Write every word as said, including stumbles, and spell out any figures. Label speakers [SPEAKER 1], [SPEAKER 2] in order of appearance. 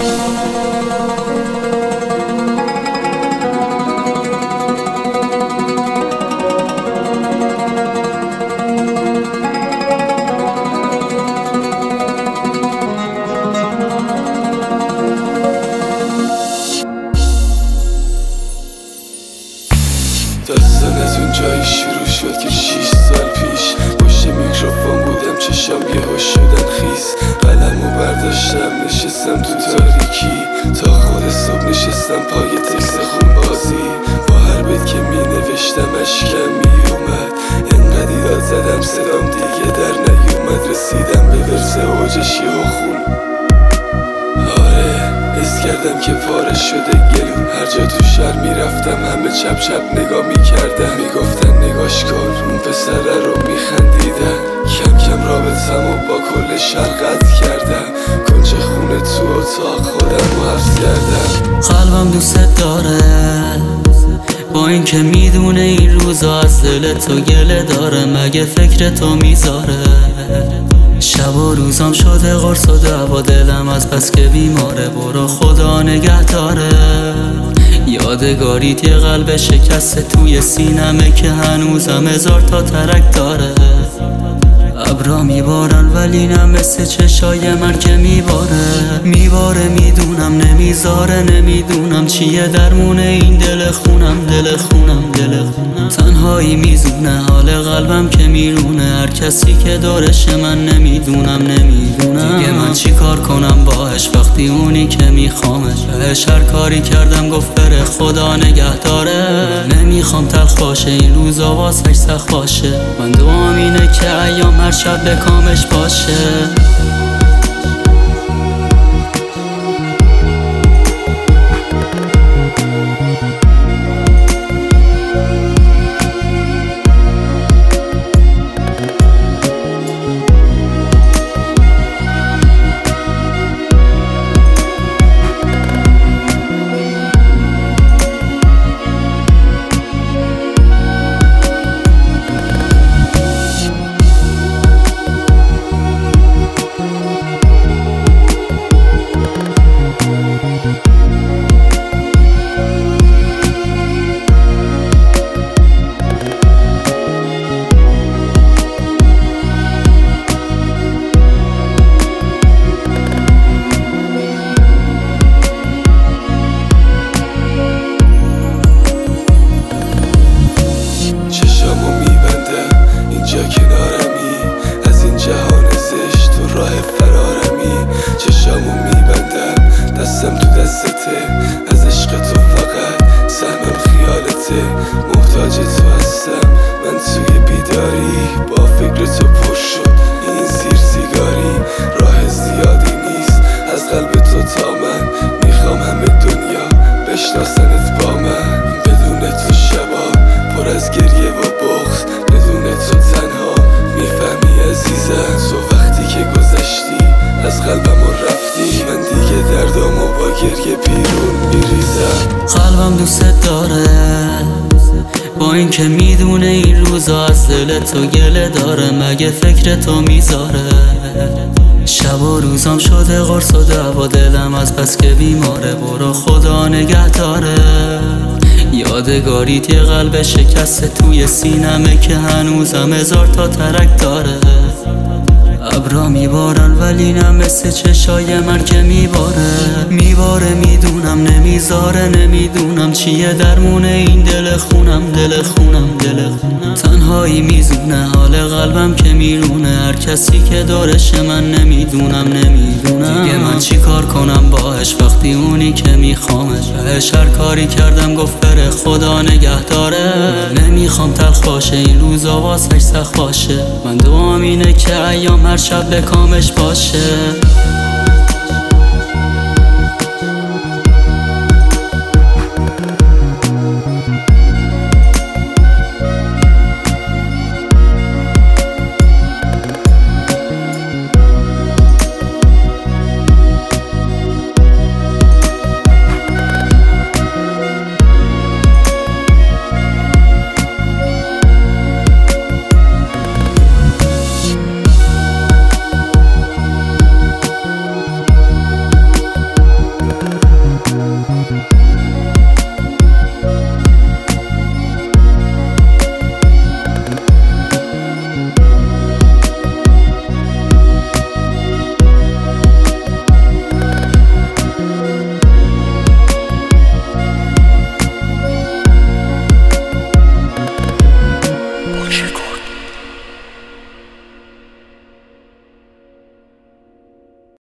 [SPEAKER 1] داستان از اون جایی شروع شد که شیش سال پیش پشت میکروفون بودم، چشام یهو شدن خیس. قلمو برداشتم نشستم تو تاریکی، تا خود صبح نشستم پای تکس خون بازی. با هر بیت که می نوشتم اشکم می اومد، انقدر ایراد زدم صدام دیگه در نیومد. رسیدم به ورس اوجش یهو خون، آره حس کردم که پاره شده گلو. هر جا تو شهر میرفتم همه چپ چپ نگاه میکردم، میگفتن نگاش کن اون پسره رو. میخندیدن کم کم رابطم و با کل شهر قطع کردم. کنج خونه تو اتاق خودم رو حفظ کردم.
[SPEAKER 2] قلبم دوست داره با این که میدونه این روزا از دل تو گله داره. مگه فکر تو میذاره شب و روزام شده قرص و دوا. دلم از بس که بیماره، برو خدا نگه داره. یادگاریت یه قلب شکسته توی سینمه که هنوزم هزار تا ترک داره. ابرا میبارن ولی نه مثل چشای من که میباره. میباره میدونم نمیذاره، نمیدونم چیه درمون این دل خونم. دل خونم دل خونم تنهایی میزونه حال قلبم که میرونه. هر کسی که دارش من نمیدونم نمیدونم دیگه من چی کار کنم باهش وقتی اونی که میخوامش. بهش هر کاری کردم گفت بره خدا نگه داره. نمیخوام تلخ باشه این روزا واسش سخت باشه. من دعام اینه که ایام هر شب به کامش باشه.
[SPEAKER 1] از عشق تو فقط سهمم خیالته. محتاج تو هستم من توی بیداری، با فکر تو پر شد این زیر سیگاری. راه زیادی نیست از قلب تو تا من، میخوام همه دنیا بشناسنت با من. بدون تو شبا پر از گریه و بغض، بدون تو تنها میفهمی عزیزم. تو وقتی که گذشتی از قلبم و رفتی، من دیگه دردامو با گریه بیرون میریزم.
[SPEAKER 2] قلبم دوست داره با این که میدونه این روزا از دل تو گله داره. مگه فکر تو میذاره شب و روزام شده قرص و دوا. دلم از بس که بیماره، برو خدا نگه داره. یادگاریت یه قلب شکسته توی سینمه که هنوزم هزار تا ترک داره. ابرا میبارن ولی نه مثل چشای من که میباره. میباره میدونم نمیذاره، نمیدونم چیه درمون این دل خونم. دل خونم دل خونم تنهایی میزونه حال قلبم که میرونه. هر کسی که دارش من نمیدونم نمیدونم دیگه من چی کار کنم باهش وقتی اونی که میخوامش. بهش هر کاری کردم گفت بره خدا نگه داره. نمیخوام تلخ باشه این روزا واسش سخت باشه. من دعام اینه که ایام هر شب به کامش باشه.